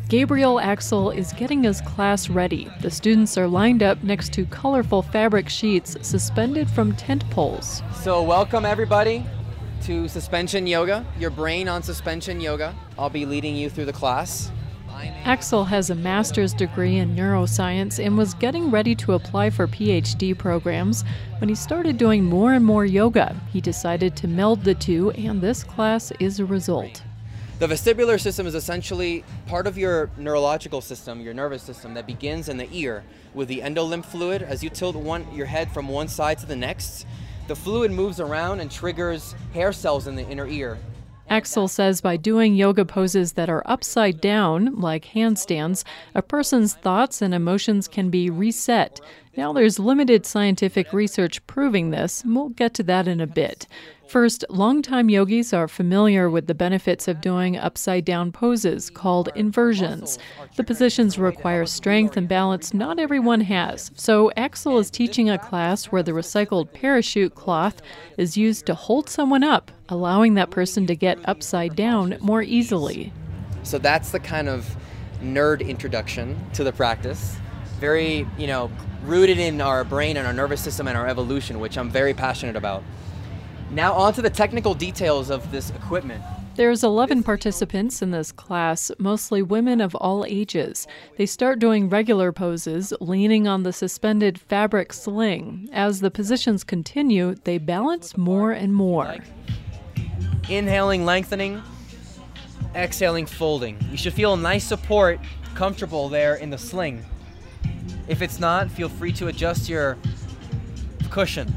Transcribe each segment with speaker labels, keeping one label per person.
Speaker 1: Gabriel Axel is getting his class ready. The students are lined up next to colorful fabric sheets suspended from tent poles.
Speaker 2: So welcome everybody to Suspension Yoga, your brain on suspension yoga. I'll be leading you through the class.
Speaker 1: Axel has a master's degree in neuroscience and was getting ready to apply for PhD programs. When he started doing more and more yoga, he decided to meld the two, and this class is a result.
Speaker 2: The vestibular system is essentially part of your neurological system, your nervous system, that begins in the ear with the endolymph fluid. As you tilt your head from one side to the next, the fluid moves around and triggers hair cells in the inner ear.
Speaker 1: Axel says by doing yoga poses that are upside down, like handstands, a person's thoughts and emotions can be reset. Now there's limited scientific research proving this, and we'll get to that in a bit. First, longtime yogis are familiar with the benefits of doing upside-down poses called inversions. The positions require strength and balance not everyone has, so Axel is teaching a class where the recycled parachute cloth is used to hold someone up, allowing that person to get upside down more easily.
Speaker 2: So that's the kind of nerd introduction to the practice. Very, rooted in our brain and our nervous system and our evolution, which I'm very passionate about. Now on to the technical details of this equipment.
Speaker 1: There's 11 participants in this class, mostly women of all ages. They start doing regular poses, leaning on the suspended fabric sling. As the positions continue, they balance more and more.
Speaker 2: Inhaling, lengthening, exhaling, folding. You should feel nice support, comfortable there in the sling. If it's not, feel free to adjust your cushion.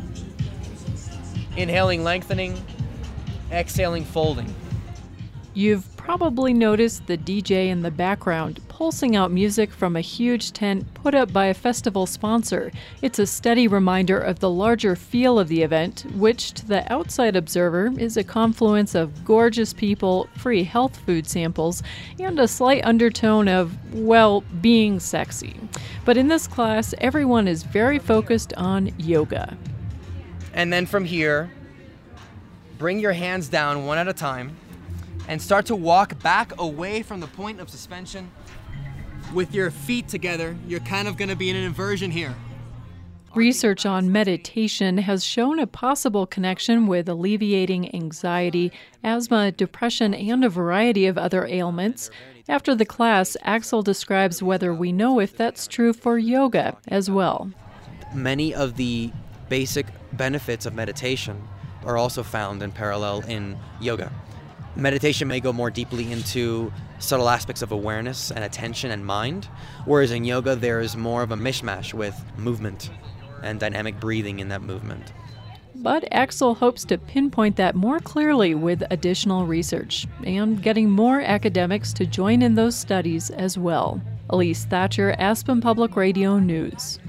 Speaker 2: Inhaling, lengthening, exhaling, folding.
Speaker 1: You've probably noticed the DJ in the background pulsing out music from a huge tent put up by a festival sponsor. It's a steady reminder of the larger feel of the event, which to the outside observer is a confluence of gorgeous people, free health food samples, and a slight undertone of, being sexy. But in this class, everyone is very focused on yoga.
Speaker 2: And then from here, bring your hands down one at a time and start to walk back away from the point of suspension with your feet together. You're kind of going to be in an inversion here.
Speaker 1: Research on meditation has shown a possible connection with alleviating anxiety, asthma, depression, and a variety of other ailments. After the class, Axel describes whether we know if that's true for yoga as well.
Speaker 2: Many of the basic benefits of meditation are also found in parallel in yoga. Meditation may go more deeply into subtle aspects of awareness and attention and mind, whereas in yoga there is more of a mishmash with movement and dynamic breathing in that movement.
Speaker 1: But Axel hopes to pinpoint that more clearly with additional research and getting more academics to join in those studies as well. Elise Thatcher, Aspen Public Radio News.